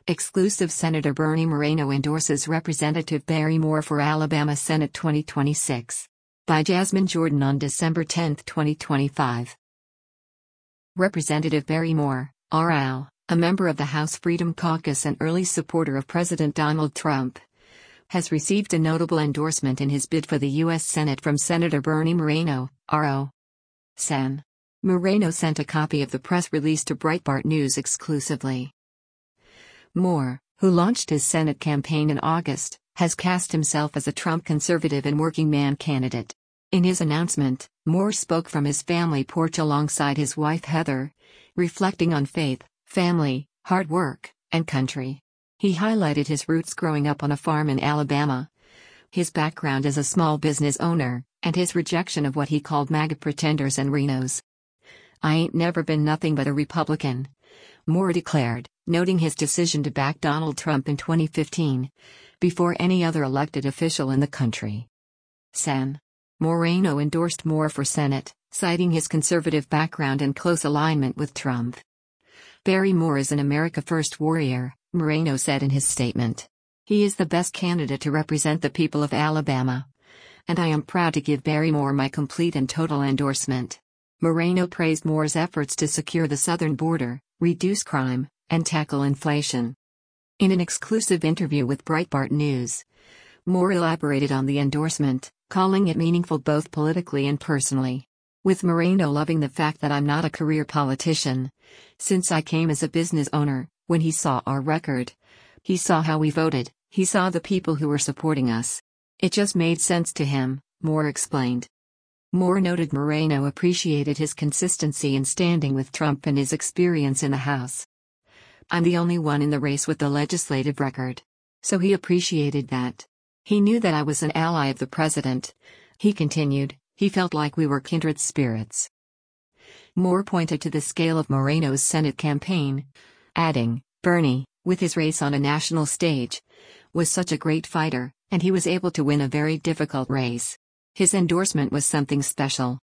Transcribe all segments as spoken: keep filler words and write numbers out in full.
Exclusive. Senator Bernie Moreno endorses Representative Barry Moore for Alabama Senate twenty twenty-six. By Jasmine Jordan on December tenth, twenty twenty-five. Representative Barry Moore, R L, a member of the House Freedom Caucus and early supporter of President Donald Trump, has received a notable endorsement in his bid for the U S Senate from Senator Bernie Moreno, R O. Sen. Moreno sent a copy of the press release to Breitbart News exclusively. Moore, who launched his Senate campaign in August, has cast himself as a Trump conservative and working man candidate. In his announcement, Moore spoke from his family porch alongside his wife Heather, reflecting on faith, family, hard work, and country. He highlighted his roots growing up on a farm in Alabama, his background as a small business owner, and his rejection of what he called MAGA pretenders and Renos. "I ain't never been nothing but a Republican," Moore declared, noting his decision to back Donald Trump in twenty fifteen, before any other elected official in the country. Sen. Moreno endorsed Moore for Senate, citing his conservative background and close alignment with Trump. "Barry Moore is an America First warrior," Moreno said in his statement. "He is the best candidate to represent the people of Alabama, and I am proud to give Barry Moore my complete and total endorsement." Moreno praised Moore's efforts to secure the southern border, reduce crime, and tackle inflation. In an exclusive interview with Breitbart News, Moore elaborated on the endorsement, calling it meaningful both politically and personally. "With Moreno loving the fact that I'm not a career politician, since I came as a business owner, when he saw our record, he saw how we voted, he saw the people who were supporting us. It just made sense to him," Moore explained. Moore noted Moreno appreciated his consistency in standing with Trump and his experience in the House. "I'm the only one in the race with the legislative record. So he appreciated that. He knew that I was an ally of the president," he continued. "He felt like we were kindred spirits." Moore pointed to the scale of Moreno's Senate campaign, adding, "Bernie, with his race on a national stage, was such a great fighter, and he was able to win a very difficult race. His endorsement was something special."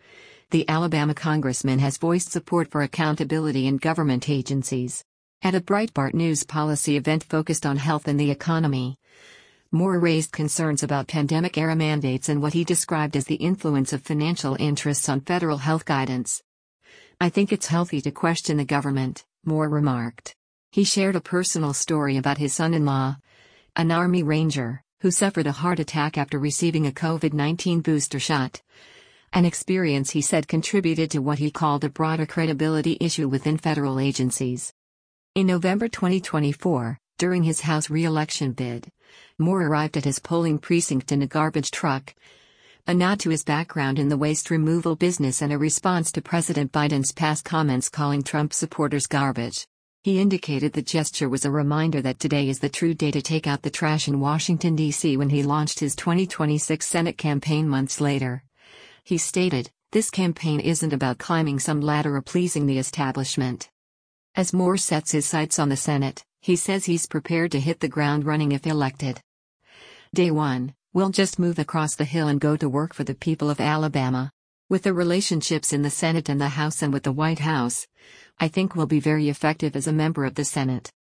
The Alabama congressman has voiced support for accountability in government agencies. At a Breitbart News policy event focused on health and the economy, Moore raised concerns about pandemic-era mandates and what he described as the influence of financial interests on federal health guidance. "I think it's healthy to question the government," Moore remarked. He shared a personal story about his son-in-law, an Army Ranger, who suffered a heart attack after receiving a COVID nineteen booster shot. An experience he said contributed to what he called a broader credibility issue within federal agencies. In November twenty twenty-four, during his House re-election bid, Moore arrived at his polling precinct in a garbage truck, a nod to his background in the waste removal business and a response to President Biden's past comments calling Trump supporters garbage. He indicated the gesture was a reminder that today is the true day to take out the trash in Washington, D C when he launched his twenty twenty-six Senate campaign months later. He stated, "This campaign isn't about climbing some ladder or pleasing the establishment." As Moore sets his sights on the Senate, he says he's prepared to hit the ground running if elected. "Day one, we'll just move across the hill and go to work for the people of Alabama. With the relationships in the Senate and the House and with the White House, I think we'll be very effective as a member of the Senate."